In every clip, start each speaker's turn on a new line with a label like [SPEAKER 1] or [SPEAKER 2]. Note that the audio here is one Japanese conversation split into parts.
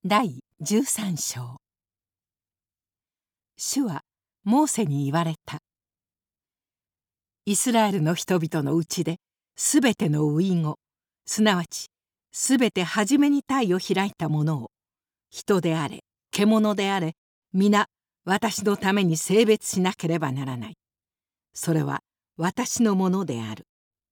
[SPEAKER 1] 第13章。主はモーセに言われた。イスラエルの人々のうちですべての遺語、すなわちすべて初めに胎を開いたものを、人であれ獣であれ皆私のために性別しなければならない。それは私のものである。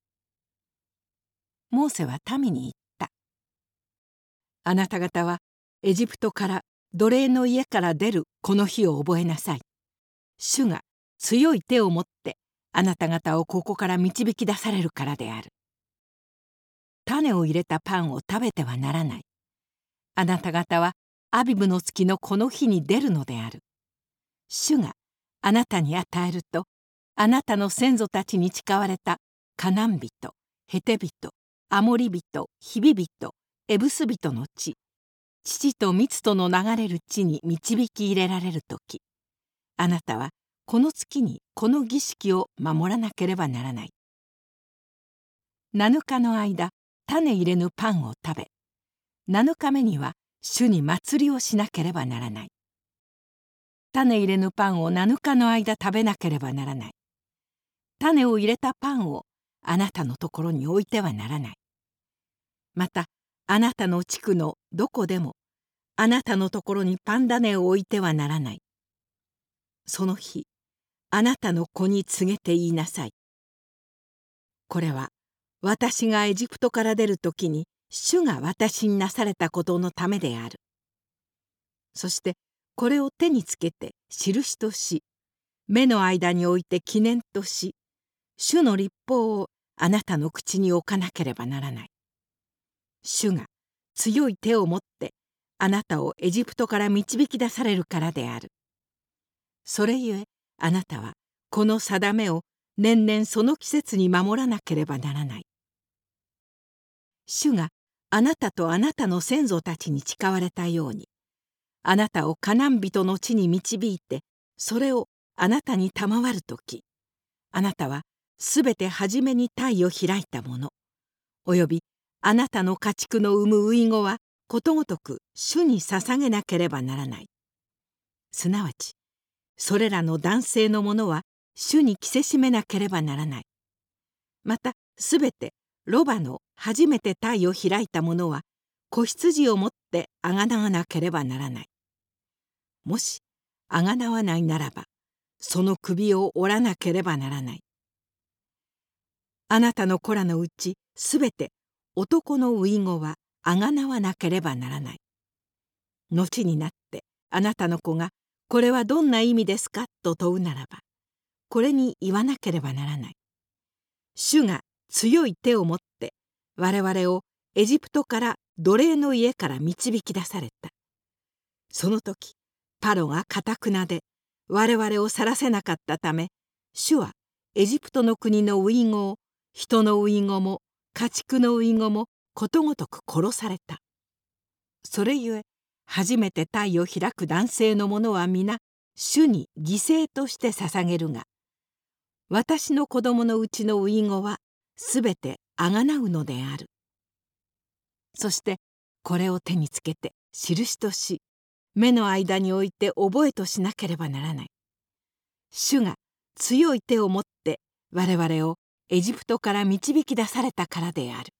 [SPEAKER 1] モーセは民に言った。あなた方はエジプトから奴隷の家から出るこの日を覚えなさい。主が強い手を持ってあなた方をここから導き出されるからである。種を入れたパンを食べてはならない。あなた方はアビブの月のこの日に出るのである。主があなたに与えると、あなたの先祖たちに誓われたカナン人、ヘテ人、アモリ人、ヒビ人、エブス人の地、乳と蜜との流れる地に導き入れられるとき、あなたはこの月にこの儀式を守らなければならない。7日の間、種入れぬパンを食べ、7日目には主に祭りをしなければならない。種入れぬパンを7日の間食べなければならない。種を入れたパンをあなたのところに置いてはならない。また、あなたの地区のどこでも、あなたのところにパン種を置いてはならない。その日、あなたの子に告げて言いなさい。これは、私がエジプトから出るときに、主が私になされたことのためである。そして、これを手につけて印とし、目の間に置いて記念とし、主の律法をあなたの口に置かなければならない。主が強い手を持ってあなたをエジプトから導き出されるからである。それゆえあなたはこの定めを年々その季節に守らなければならない。主があなたとあなたの先祖たちに誓われたように、あなたをカナン人の地に導いてそれをあなたに賜るとき、あなたはすべて初めに胎を開いたもの、およびあなたの家畜の産む遺語はことごとく主に捧げなければならない。すなわち、それらの男性のものは主に着せしめなければならない。また、すべてロバの初めて胎を開いたものは子羊をもってあがなわなければならない。もしあがなわないならば、その首を折らなければならない。あなたの子らのうちすべて男の遺語はあがなわなければならない。後になってあなたの子がこれはどんな意味ですかと問うならば、これに言わなければならない。主が強い手を持って我々をエジプトから奴隷の家から導き出された。その時パロが堅くなで我々を去らせなかったため、主はエジプトの国の遺語を人の遺語も家畜の遺語もことごとく殺された。それゆえ初めて胎を開く男性のものは皆主に犠牲として捧げるが、私の子供のうちの遺語はすべてあがなうのである。そしてこれを手につけて印とし、目の間に置いて覚えとしなければならない。主が強い手を持って我々をエジプトから導き出されたからである。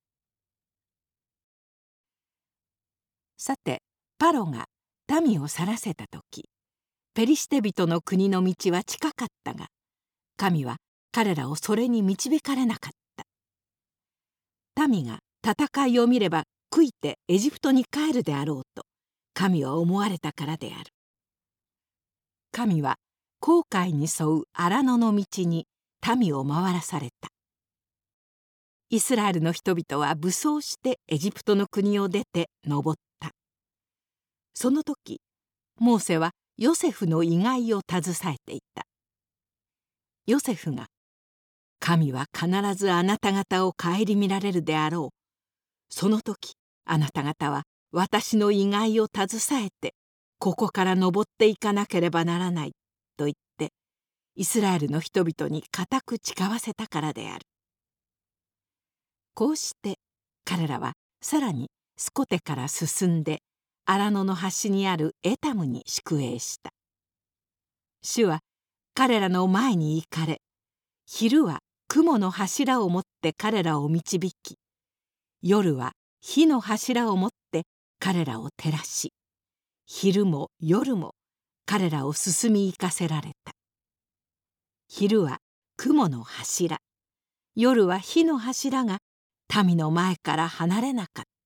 [SPEAKER 1] さて、パロが民を去らせた時、ペリシテ人の国の道は近かったが、神は彼らをそれに導かれなかった。民が戦いを見れば悔いてエジプトに帰るであろうと神は思われたからである。神は紅海に沿う荒野の道に民を回らされた。イスラエルの人々は武装してエジプトの国を出て登った。その時モーセはヨセフの遺骸を携えていた。ヨセフが「神は必ずあなた方を顧みられるであろう。その時あなた方は私の遺骸を携えてここから登っていかなければならない」と言ってイスラエルの人々に固く誓わせたからである。こうして彼らはさらにスコテから進んで荒野の端にあるエタムに宿営した。主は彼らの前に行かれ、昼は雲の柱を持って彼らを導き、夜は火の柱を持って彼らを照らし、昼も夜も彼らを進み行かせられた。昼は雲の柱、夜は火の柱が民の前から離れなかった。